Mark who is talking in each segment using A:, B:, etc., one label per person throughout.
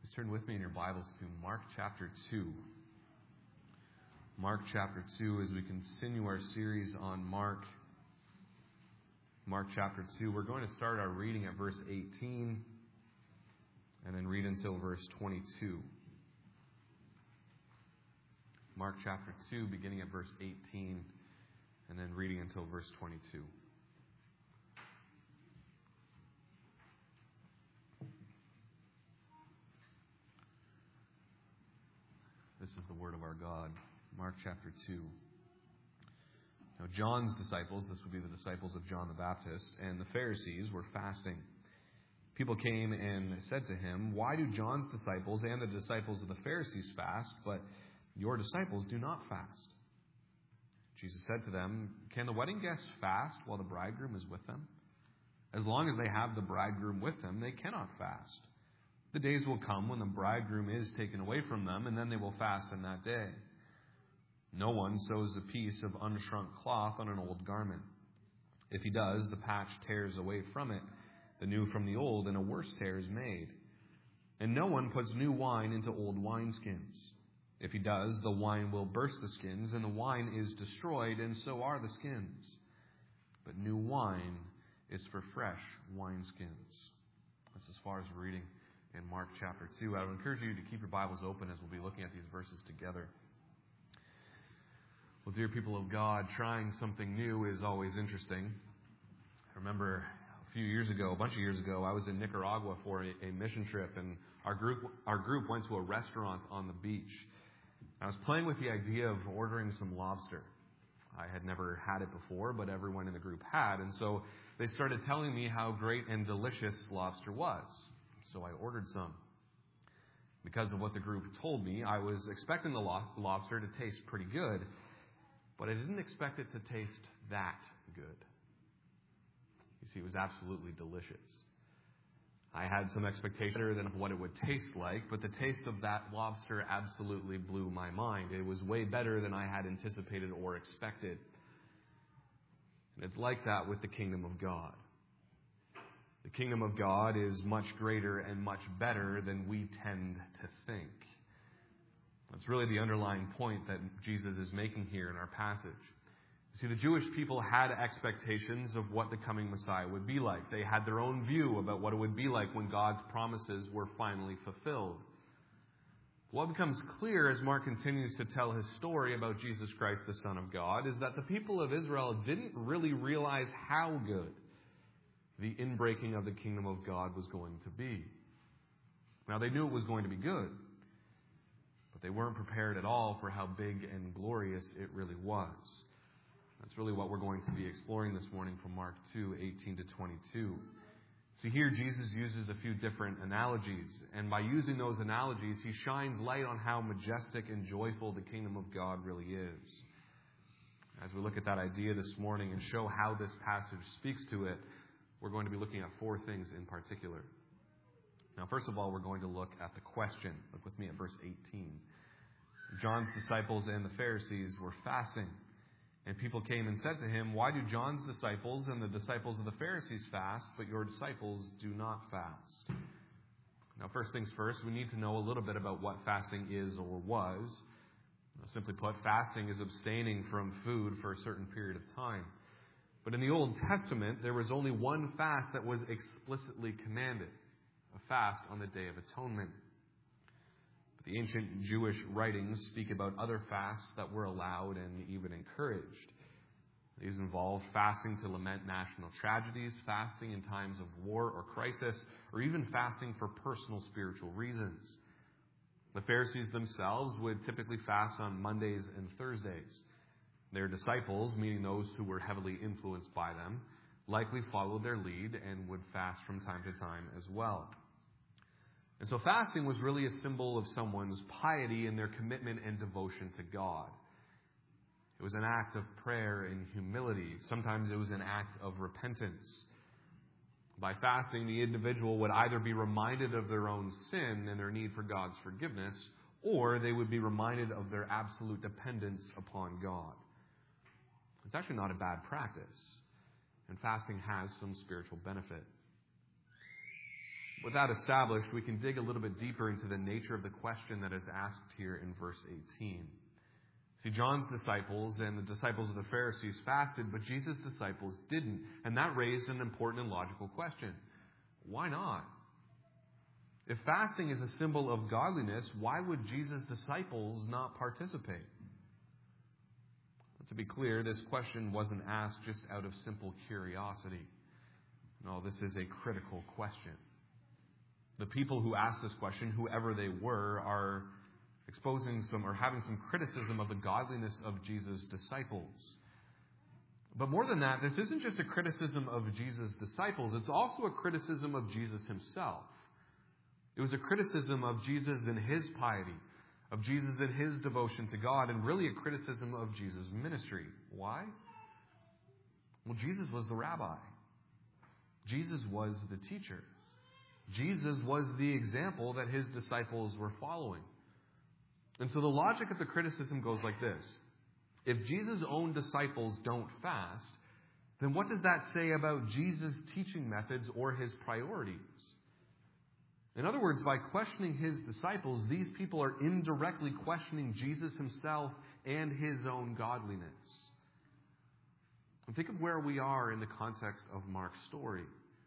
A: Please turn with me in your Bibles to Mark chapter 2. Mark chapter 2, as we continue our series on Mark chapter 2. We're going to start our reading at verse 18 and then read until verse 22. Mark chapter 2, beginning at verse 18 and then reading until verse 22. This is the word of our God. Mark chapter 2. Now John's disciples, this would be the disciples of John the Baptist, and the Pharisees were fasting. People came and said to him, "Why do John's disciples and the disciples of the Pharisees fast, but your disciples do not fast?" Jesus said to them, "Can the wedding guests fast while the bridegroom is with them? As long as they have the bridegroom with them, they cannot fast. The days will come when the bridegroom is taken away from them, and then they will fast in that day. No one sews a piece of unshrunk cloth on an old garment. If he does, the patch tears away from it, the new from the old, and a worse tear is made. And no one puts new wine into old wineskins. If he does, the wine will burst the skins, and the wine is destroyed, and so are the skins. But new wine is for fresh wineskins." That's as far as reading in Mark chapter 2. I would encourage you to keep your Bibles open as we'll be looking at these verses together. Well, dear people of God, trying something new is always interesting. I remember a bunch of years ago, I was in Nicaragua for a mission trip, and our group went to a restaurant on the beach. I was playing with the idea of ordering some lobster. I had never had it before, but everyone in the group had, and so they started telling me how great and delicious lobster was. So I ordered some. Because of what the group told me, I was expecting the lobster to taste pretty good, but I didn't expect it to taste that good. You see, it was absolutely delicious. I had some expectation of what it would taste like, but the taste of that lobster absolutely blew my mind. It was way better than I had anticipated or expected. And it's like that with the kingdom of God. The kingdom of God is much greater and much better than we tend to think. That's really the underlying point that Jesus is making here in our passage. You see, the Jewish people had expectations of what the coming Messiah would be like. They had their own view about what it would be like when God's promises were finally fulfilled. What becomes clear as Mark continues to tell his story about Jesus Christ, the Son of God, is that the people of Israel didn't really realize how good the inbreaking of the kingdom of God was going to be. Now, they knew it was going to be good, but they weren't prepared at all for how big and glorious it really was. That's really what we're going to be exploring this morning from Mark 2, 18 to 22. See, here Jesus uses a few different analogies, and by using those analogies, he shines light on how majestic and joyful the kingdom of God really is. As we look at that idea this morning and show how this passage speaks to it, we're going to be looking at four things in particular. Now, first of all, we're going to look at the question. Look with me at verse 18. John's disciples and the Pharisees were fasting, and people came and said to him, "Why do John's disciples and the disciples of the Pharisees fast, but your disciples do not fast?" Now, first things first, we need to know a little bit about what fasting is or was. Simply put, fasting is abstaining from food for a certain period of time. But in the Old Testament, there was only one fast that was explicitly commanded, a fast on the Day of Atonement. But the ancient Jewish writings speak about other fasts that were allowed and even encouraged. These involved fasting to lament national tragedies, fasting in times of war or crisis, or even fasting for personal spiritual reasons. The Pharisees themselves would typically fast on Mondays and Thursdays. Their disciples, meaning those who were heavily influenced by them, likely followed their lead and would fast from time to time as well. And so fasting was really a symbol of someone's piety and their commitment and devotion to God. It was an act of prayer and humility. Sometimes it was an act of repentance. By fasting, the individual would either be reminded of their own sin and their need for God's forgiveness, or they would be reminded of their absolute dependence upon God. It's actually not a bad practice, and fasting has some spiritual benefit. With that established, we can dig a little bit deeper into the nature of the question that is asked here in verse 18. See, John's disciples and the disciples of the Pharisees fasted, but Jesus' disciples didn't. And that raised an important and logical question. Why not? If fasting is a symbol of godliness, why would Jesus' disciples not participate? To be clear, this question wasn't asked just out of simple curiosity. No, this is a critical question. The people who asked this question, whoever they were, are exposing some or having some criticism of the godliness of Jesus' disciples. But more than that, this isn't just a criticism of Jesus' disciples. It's also a criticism of Jesus himself. It was a criticism of Jesus and his piety, of Jesus and his devotion to God, and really a criticism of Jesus' ministry. Why? Well, Jesus was the rabbi. Jesus was the teacher. Jesus was the example that his disciples were following. And so the logic of the criticism goes like this. If Jesus' own disciples don't fast, then what does that say about Jesus' teaching methods or his priorities? In other words, by questioning his disciples, these people are indirectly questioning Jesus himself and his own godliness. And think of where we are in the context of Mark's story.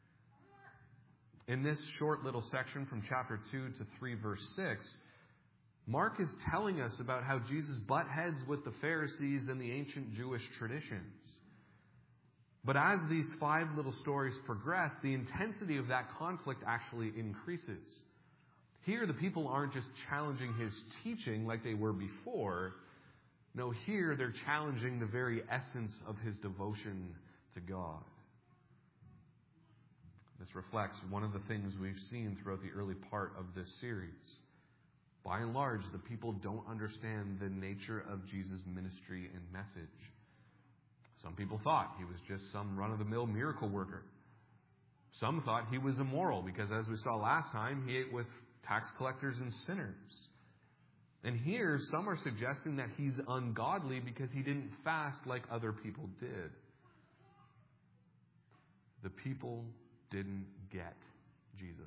A: In this short little section from chapter 2 to 3, verse 6, Mark is telling us about how Jesus butt heads with the Pharisees and the ancient Jewish traditions. But as these 5 little stories progress, the intensity of that conflict actually increases. Here, the people aren't just challenging his teaching like they were before. No, here they're challenging the very essence of his devotion to God. This reflects one of the things we've seen throughout the early part of this series. By and large, the people don't understand the nature of Jesus' ministry and message. Some people thought he was just some run-of-the-mill miracle worker. Some thought he was immoral because, as we saw last time, he ate with tax collectors and sinners. And here, some are suggesting that he's ungodly because he didn't fast like other people did. The people didn't get Jesus.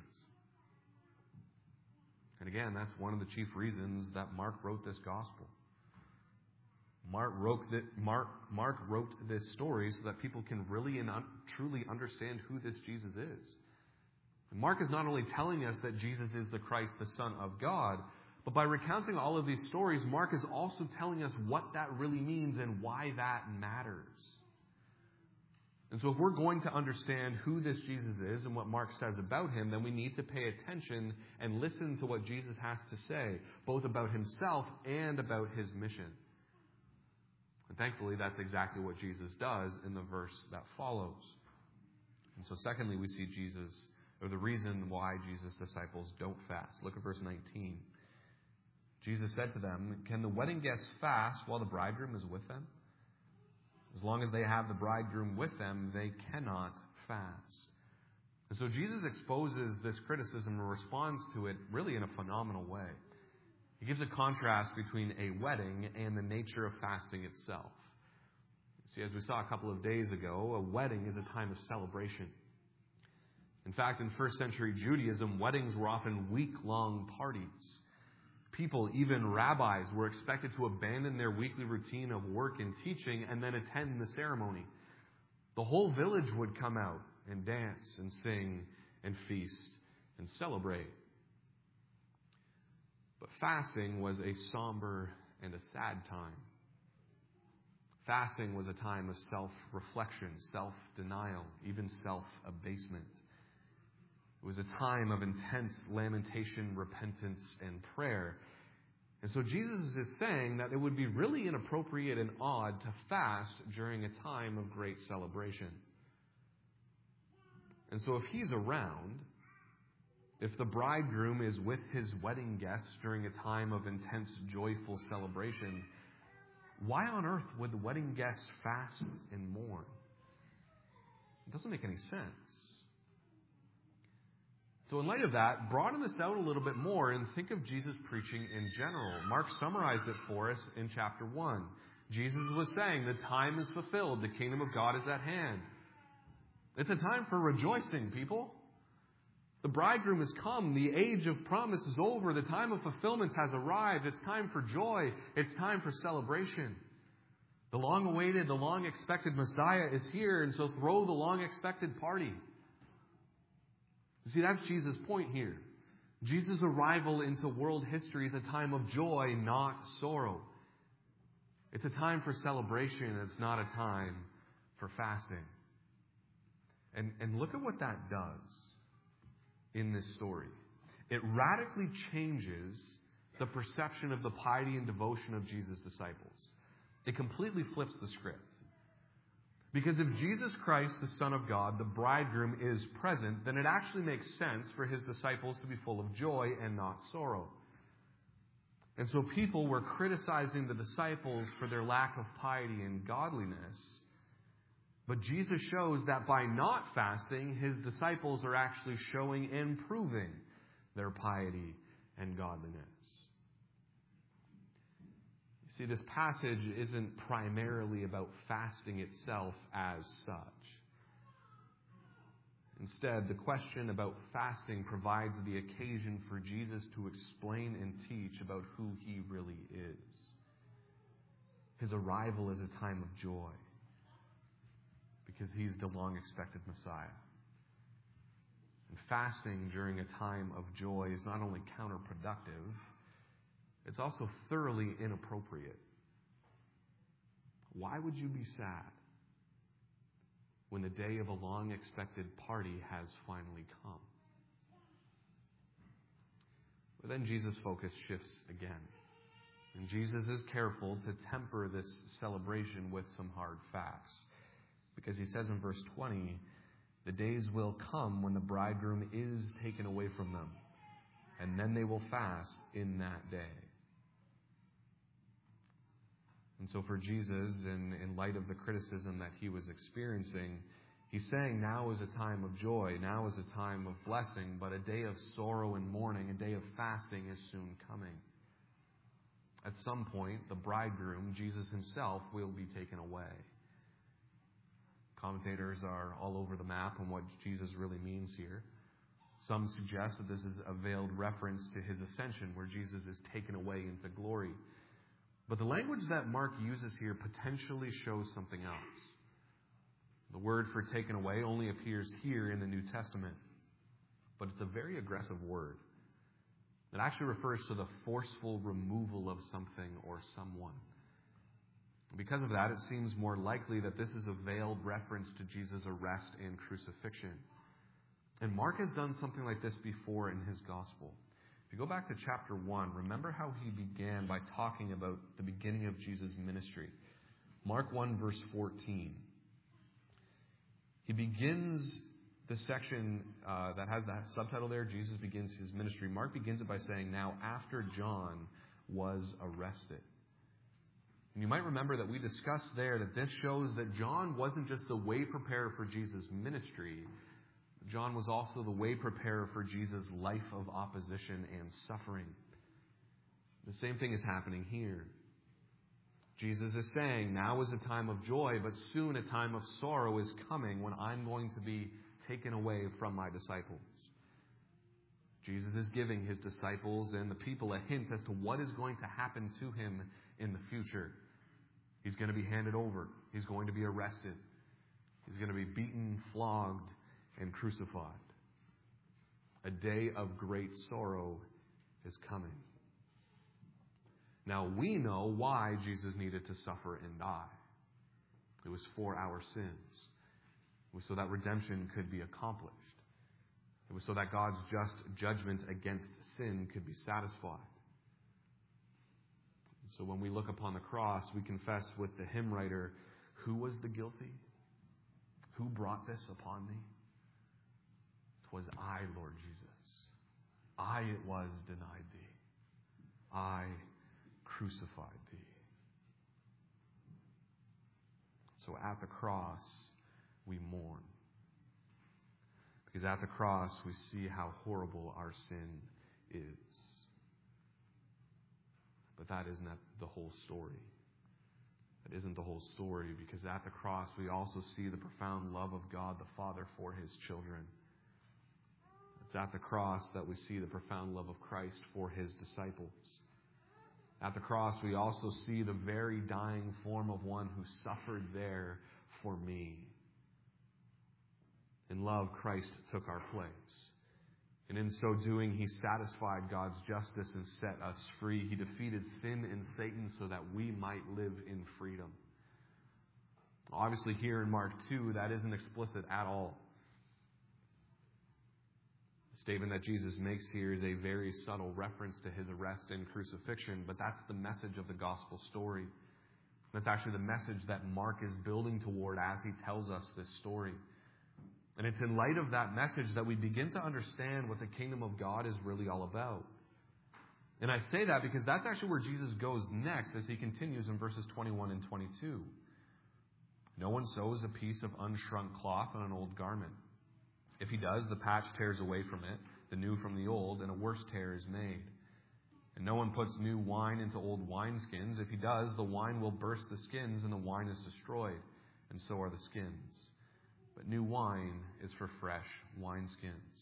A: And again, that's one of the chief reasons that Mark wrote this gospel. Mark wrote this story so that people can really and truly understand who this Jesus is. And Mark is not only telling us that Jesus is the Christ, the Son of God, but by recounting all of these stories, Mark is also telling us what that really means and why that matters. And so if we're going to understand who this Jesus is and what Mark says about him, then we need to pay attention and listen to what Jesus has to say, both about himself and about his mission. And thankfully, that's exactly what Jesus does in the verse that follows. And so secondly, we see Jesus, or the reason why Jesus' disciples don't fast. Look at verse 19. Jesus said to them, "Can the wedding guests fast while the bridegroom is with them? As long as they have the bridegroom with them, they cannot fast." And so Jesus exposes this criticism and responds to it really in a phenomenal way. He gives a contrast between a wedding and the nature of fasting itself. See, as we saw a couple of days ago, a wedding is a time of celebration. In fact, in first century Judaism, weddings were often week-long parties. People, even rabbis, were expected to abandon their weekly routine of work and teaching and then attend the ceremony. The whole village would come out and dance and sing and feast and celebrate. But fasting was a somber and a sad time. Fasting was a time of self-reflection, self-denial, even self-abasement. It was a time of intense lamentation, repentance, and prayer. And so Jesus is saying that it would be really inappropriate and odd to fast during a time of great celebration. And so if he's around, if the bridegroom is with his wedding guests during a time of intense, joyful celebration, why on earth would the wedding guests fast and mourn? It doesn't make any sense. So in light of that, broaden this out a little bit more and think of Jesus' preaching in general. Mark summarized it for us in chapter 1. Jesus was saying, the time is fulfilled. The kingdom of God is at hand. It's a time for rejoicing, people. The bridegroom has come. The age of promise is over. The time of fulfillment has arrived. It's time for joy. It's time for celebration. The long-awaited, the long-expected Messiah is here, and so throw the long-expected party. You see, that's Jesus' point here. Jesus' arrival into world history is a time of joy, not sorrow. It's a time for celebration. It's not a time for fasting. And look at what that does in this story. It radically changes the perception of the piety and devotion of Jesus' disciples. It completely flips the script. Because if Jesus Christ, the Son of God, the bridegroom, is present, then it actually makes sense for his disciples to be full of joy and not sorrow. And so people were criticizing the disciples for their lack of piety and godliness. But Jesus shows that by not fasting, his disciples are actually showing and proving their piety and godliness. See, this passage isn't primarily about fasting itself as such. Instead, the question about fasting provides the occasion for Jesus to explain and teach about who he really is. His arrival is a time of joy because he's the long-expected Messiah. And fasting during a time of joy is not only counterproductive, it's also thoroughly inappropriate. Why would you be sad when the day of a long-expected party has finally come? But then Jesus' focus shifts again. And Jesus is careful to temper this celebration with some hard facts. Because he says in verse 20, the days will come when the bridegroom is taken away from them, and then they will fast in that day. And so for Jesus, in light of the criticism that he was experiencing, he's saying now is a time of joy, now is a time of blessing, but a day of sorrow and mourning, a day of fasting is soon coming. At some point, the bridegroom, Jesus himself, will be taken away. Commentators are all over the map on what Jesus really means here. Some suggest that this is a veiled reference to his ascension, where Jesus is taken away into glory. But the language that Mark uses here potentially shows something else. The word for taken away only appears here in the New Testament, but it's a very aggressive word. It actually refers to the forceful removal of something or someone. Because of that, it seems more likely that this is a veiled reference to Jesus' arrest and crucifixion. And Mark has done something like this before in his gospel. If you go back to chapter 1, remember how he began by talking about the beginning of Jesus' ministry. Mark 1, verse 14. He begins the section that has the subtitle there, Jesus begins his ministry. Mark begins it by saying, now after John was arrested. And you might remember that we discussed there that this shows that John wasn't just the way preparer for Jesus' ministry. John was also the way preparer for Jesus' life of opposition and suffering. The same thing is happening here. Jesus is saying, now is a time of joy, but soon a time of sorrow is coming when I'm going to be taken away from my disciples. Jesus is giving his disciples and the people a hint as to what is going to happen to him in the future. He's going to be handed over. He's going to be arrested. He's going to be beaten, flogged, and crucified. A day of great sorrow is coming. Now we know why Jesus needed to suffer and die. It was for our sins. It was so that redemption could be accomplished. It was so that God's just judgment against sin could be satisfied. So when we look upon the cross, we confess with the hymn writer, who was the guilty? Who brought this upon me? 'Twas I, Lord Jesus. I it was denied thee. I crucified thee. So at the cross, we mourn. Because at the cross, we see how horrible our sin is. But that isn't the whole story. That isn't the whole story, because at the cross, we also see the profound love of God the Father for his children. It's at the cross that we see the profound love of Christ for his disciples. At the cross, we also see the very dying form of one who suffered there for me. In love, Christ took our place. And in so doing, he satisfied God's justice and set us free. He defeated sin and Satan so that we might live in freedom. Obviously, here in Mark 2, that isn't explicit at all. The statement that Jesus makes here is a very subtle reference to his arrest and crucifixion, but that's the message of the gospel story. That's actually the message that Mark is building toward as he tells us this story. And it's in light of that message that we begin to understand what the kingdom of God is really all about. And I say that because that's actually where Jesus goes next as he continues in verses 21 and 22. No one sews a piece of unshrunk cloth on an old garment. If he does, the patch tears away from it, the new from the old, and a worse tear is made. And no one puts new wine into old wineskins. If he does, the wine will burst the skins, and the wine is destroyed, and so are the skins. But new wine is for fresh wineskins.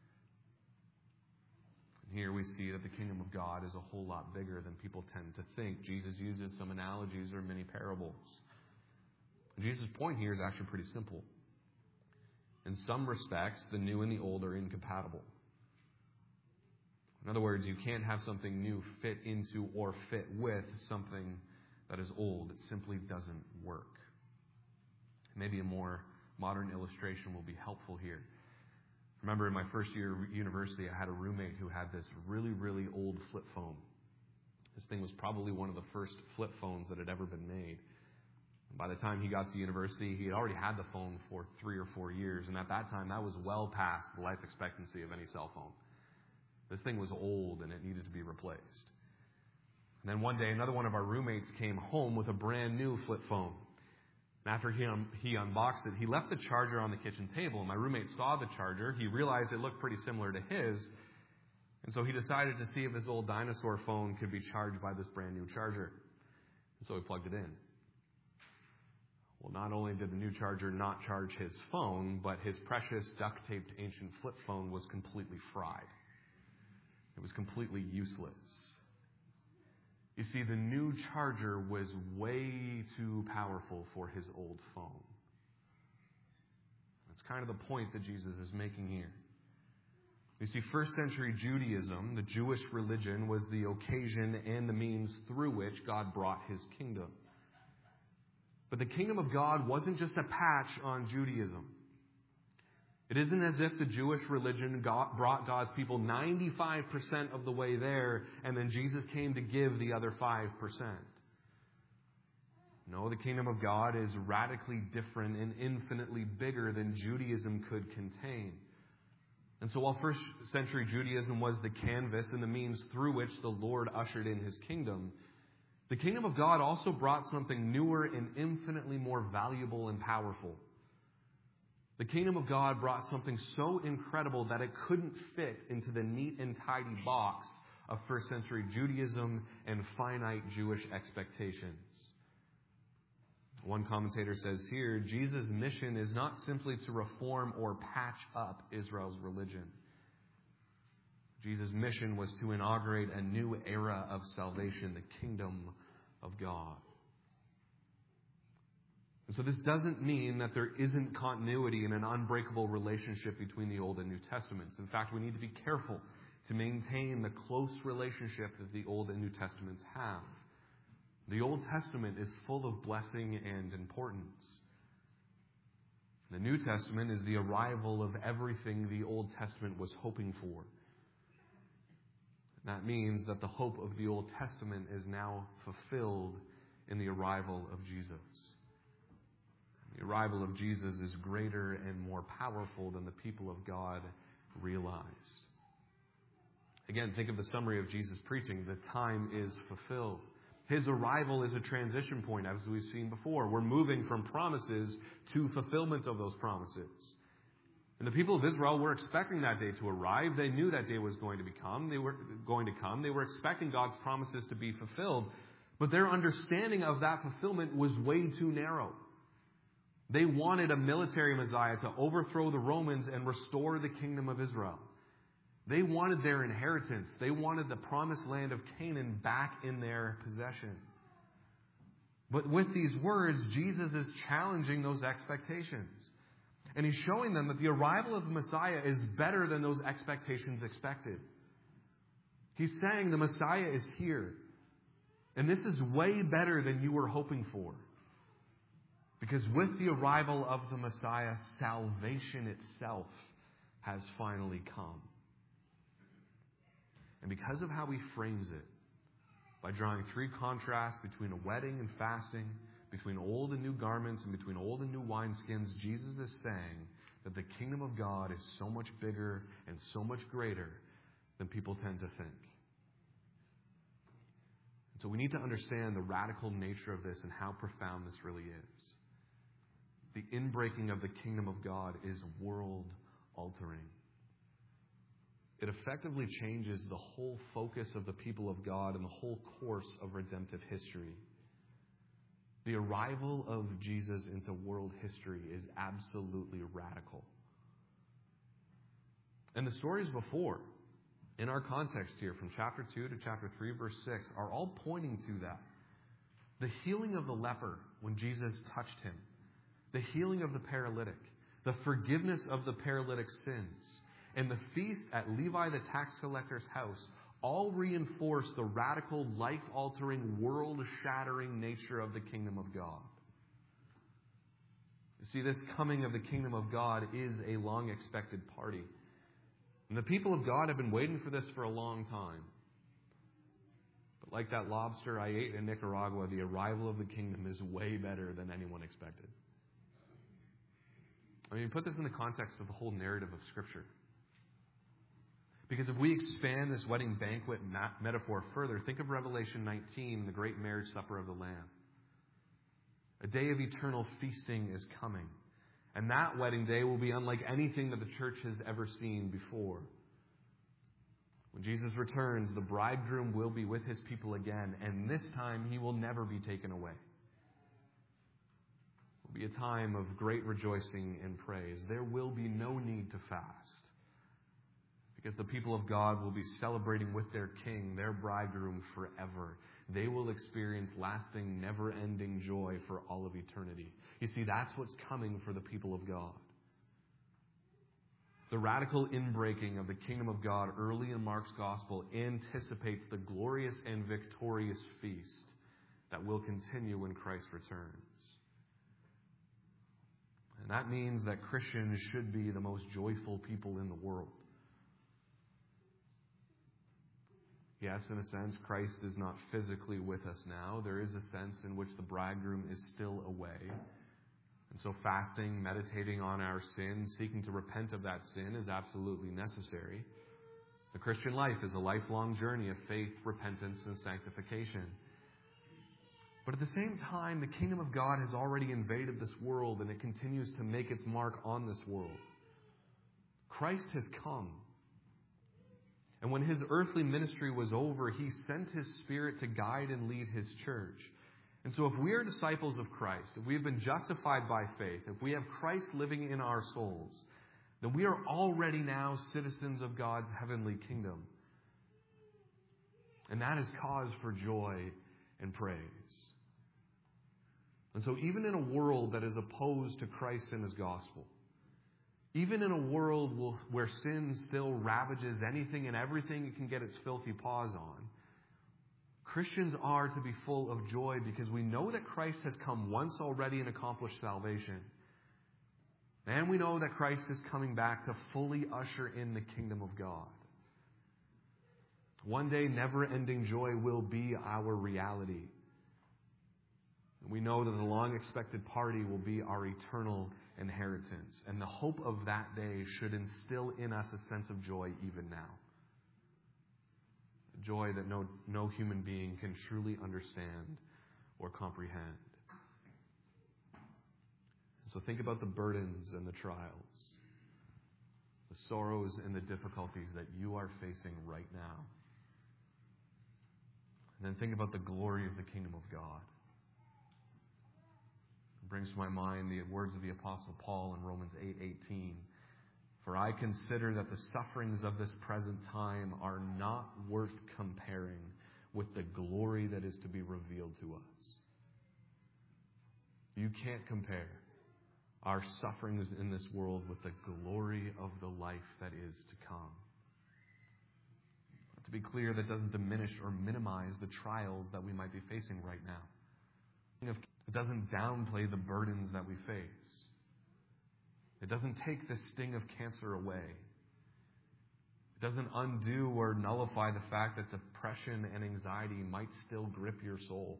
A: And here we see that the kingdom of God is a whole lot bigger than people tend to think. Jesus uses some analogies or many parables. Jesus' point here is actually pretty simple. In some respects, the new and the old are incompatible. In other words, you can't have something new fit into or fit with something that is old. It simply doesn't work. Maybe a more modern illustration will be helpful here. Remember, in my first year of university, I had a roommate who had this really, really old flip phone. This thing was probably one of the first flip phones that had ever been made. By the time he got to university, he had already had the phone for 3 or 4 years. And at that time, that was well past the life expectancy of any cell phone. This thing was old and it needed to be replaced. And then one day, another one of our roommates came home with a brand new flip phone. And after he unboxed it, he left the charger on the kitchen table. And my roommate saw the charger. He realized it looked pretty similar to his. And so he decided to see if his old dinosaur phone could be charged by this brand new charger. And so he plugged it in. Well, not only did the new charger not charge his phone, but his precious duct-taped ancient flip phone was completely fried. It was completely useless. You see, the new charger was way too powerful for his old phone. That's kind of the point that Jesus is making here. You see, first century Judaism, the Jewish religion, was the occasion and the means through which God brought his kingdom. But the kingdom of God wasn't just a patch on Judaism. It isn't as if the Jewish religion brought God's people 95% of the way there, and then Jesus came to give the other 5%. No, the kingdom of God is radically different and infinitely bigger than Judaism could contain. And so while first century Judaism was the canvas and the means through which the Lord ushered in his kingdom, the kingdom of God also brought something newer and infinitely more valuable and powerful. The kingdom of God brought something so incredible that it couldn't fit into the neat and tidy box of first century Judaism and finite Jewish expectations. One commentator says here, Jesus' mission is not simply to reform or patch up Israel's religion. Jesus' mission was to inaugurate a new era of salvation, the kingdom of God. And so this doesn't mean that there isn't continuity and an unbreakable relationship between the Old and New Testaments. In fact, we need to be careful to maintain the close relationship that the Old and New Testaments have. The Old Testament is full of blessing and importance. The New Testament is the arrival of everything the Old Testament was hoping for. That means that the hope of the Old Testament is now fulfilled in the arrival of Jesus. The arrival of Jesus is greater and more powerful than the people of God realized. Again, think of the summary of Jesus' preaching. The time is fulfilled. His arrival is a transition point, as we've seen before. We're moving from promises to fulfillment of those promises. And the people of Israel were expecting that day to arrive. They knew that day was going to come. They were expecting God's promises to be fulfilled. But their understanding of that fulfillment was way too narrow. They wanted a military Messiah to overthrow the Romans and restore the kingdom of Israel. They wanted their inheritance. They wanted the promised land of Canaan back in their possession. But with these words, Jesus is challenging those expectations. And he's showing them that the arrival of the Messiah is better than those expectations expected. He's saying the Messiah is here. And this is way better than you were hoping for. Because with the arrival of the Messiah, salvation itself has finally come. And because of how he frames it, by drawing three contrasts between a wedding and fasting, between old and new garments, and between old and new wineskins, Jesus is saying that the kingdom of God is so much bigger and so much greater than people tend to think. And so we need to understand the radical nature of this and how profound this really is. The inbreaking of the kingdom of God is world-altering. It effectively changes the whole focus of the people of God and the whole course of redemptive history. The arrival of Jesus into world history is absolutely radical. And the stories before, in our context here, from chapter 2 to chapter 3, verse 6, are all pointing to that. The healing of the leper when Jesus touched him. The healing of the paralytic. The forgiveness of the paralytic's sins. And the feast at Levi the tax collector's house all reinforce the radical, life-altering, world-shattering nature of the kingdom of God. You see, this coming of the kingdom of God is a long-expected party. And the people of God have been waiting for this for a long time. But like that lobster I ate in Nicaragua, the arrival of the kingdom is way better than anyone expected. I mean, put this in the context of the whole narrative of Scripture. Because if we expand this wedding banquet metaphor further, think of Revelation 19, the great marriage supper of the Lamb. A day of eternal feasting is coming. And that wedding day will be unlike anything that the church has ever seen before. When Jesus returns, the bridegroom will be with his people again, and this time he will never be taken away. It will be a time of great rejoicing and praise. There will be no need to fast. Because the people of God will be celebrating with their King, their bridegroom, forever. They will experience lasting, never-ending joy for all of eternity. You see, that's what's coming for the people of God. The radical inbreaking of the kingdom of God early in Mark's gospel anticipates the glorious and victorious feast that will continue when Christ returns. And that means that Christians should be the most joyful people in the world. Yes, in a sense, Christ is not physically with us now. There is a sense in which the bridegroom is still away. And so fasting, meditating on our sin, seeking to repent of that sin is absolutely necessary. The Christian life is a lifelong journey of faith, repentance, and sanctification. But at the same time, the kingdom of God has already invaded this world, and it continues to make its mark on this world. Christ has come. And when his earthly ministry was over, he sent his Spirit to guide and lead his church. And so if we are disciples of Christ, if we have been justified by faith, if we have Christ living in our souls, then we are already now citizens of God's heavenly kingdom. And that is cause for joy and praise. And so even in a world that is opposed to Christ and his gospel, even in a world where sin still ravages anything and everything it can get its filthy paws on, Christians are to be full of joy because we know that Christ has come once already and accomplished salvation. And we know that Christ is coming back to fully usher in the kingdom of God. One day, never-ending joy will be our reality. And we know that the long-expected party will be our eternal inheritance. And the hope of that day should instill in us a sense of joy even now. A joy that no human being can truly understand or comprehend. So think about the burdens and the trials, the sorrows and the difficulties that you are facing right now. And then think about the glory of the kingdom of God. It brings to my mind the words of the Apostle Paul in Romans 8:18. For I consider that the sufferings of this present time are not worth comparing with the glory that is to be revealed to us. You can't compare our sufferings in this world with the glory of the life that is to come. To be clear, that doesn't diminish or minimize the trials that we might be facing right now. It doesn't downplay the burdens that we face. It doesn't take the sting of cancer away. It doesn't undo or nullify the fact that depression and anxiety might still grip your soul.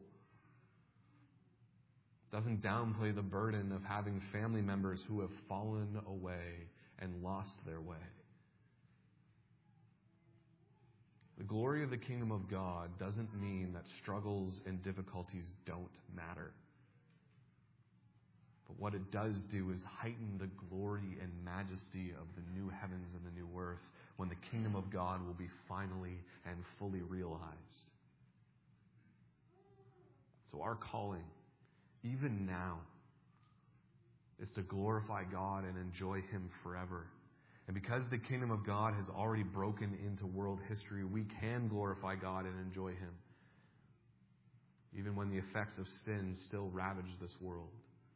A: It doesn't downplay the burden of having family members who have fallen away and lost their way. The glory of the kingdom of God doesn't mean that struggles and difficulties don't matter. But what it does do is heighten the glory and majesty of the new heavens and the new earth when the kingdom of God will be finally and fully realized. So our calling, even now, is to glorify God and enjoy Him forever. And because the kingdom of God has already broken into world history, we can glorify God and enjoy Him, even when the effects of sin still ravage this world.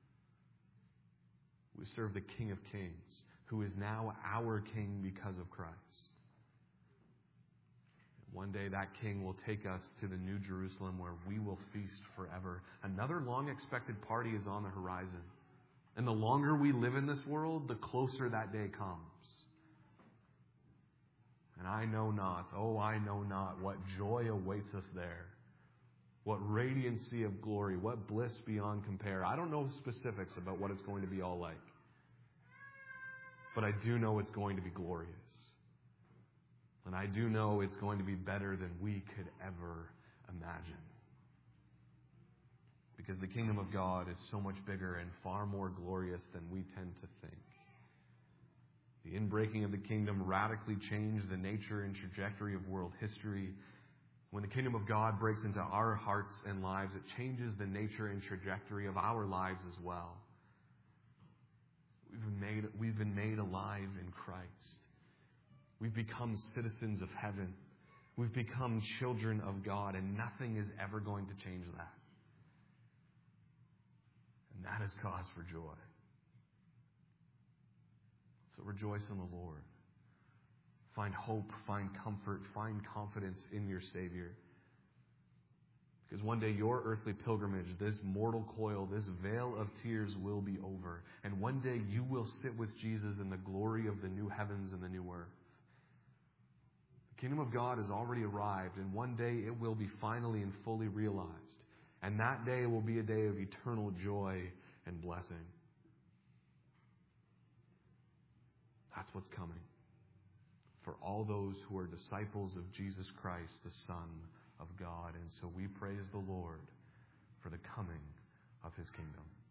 A: We serve the King of Kings, who is now our King because of Christ. One day that King will take us to the New Jerusalem where we will feast forever. Another long-expected party is on the horizon. And the longer we live in this world, the closer that day comes. And I know not what joy awaits us there. What radiancy of glory, what bliss beyond compare. I don't know specifics about what it's going to be all like. But I do know it's going to be glorious. And I do know it's going to be better than we could ever imagine. Because the kingdom of God is so much bigger and far more glorious than we tend to think. The inbreaking of the kingdom radically changed the nature and trajectory of world history. When the kingdom of God breaks into our hearts and lives, it changes the nature and trajectory of our lives as well. We've been made alive in Christ. We've become citizens of heaven. We've become children of God, and nothing is ever going to change that. And that is cause for joy. So rejoice in the Lord. Find hope, find comfort, find confidence in your Savior. Because one day your earthly pilgrimage, this mortal coil, this veil of tears will be over. And one day you will sit with Jesus in the glory of the new heavens and the new earth. The kingdom of God has already arrived, and one day it will be finally and fully realized. And that day will be a day of eternal joy and blessing. That's what's coming for all those who are disciples of Jesus Christ, the Son of God. And so we praise the Lord for the coming of His kingdom.